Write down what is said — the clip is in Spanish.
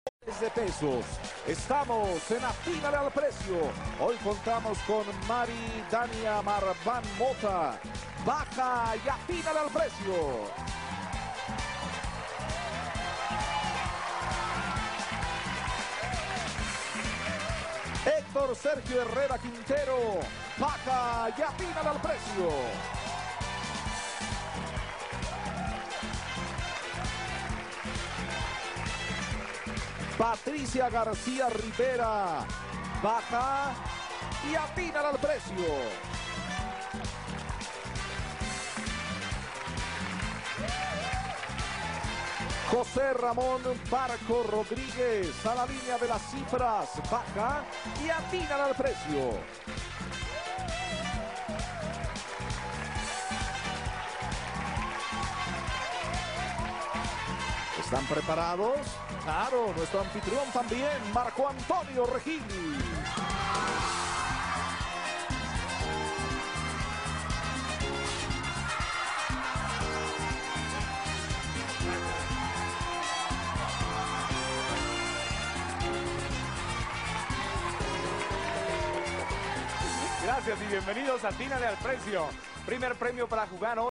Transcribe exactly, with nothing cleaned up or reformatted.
de pesos. Estamos en Atínale al Precio. Hoy contamos con Mari Dania Marván Mota. Baja y atínale al precio. Héctor Sergio Herrera Quintero. Baja y atínale al precio. Patricia García Rivera, baja y atínale al precio. José Ramón Barco Rodríguez, a la línea de las cifras, baja y atínale al precio. ¿Están preparados? Claro, nuestro anfitrión también, Marco Antonio Regil. Gracias y bienvenidos a Atínale al Precio. Primer premio para jugar hoy.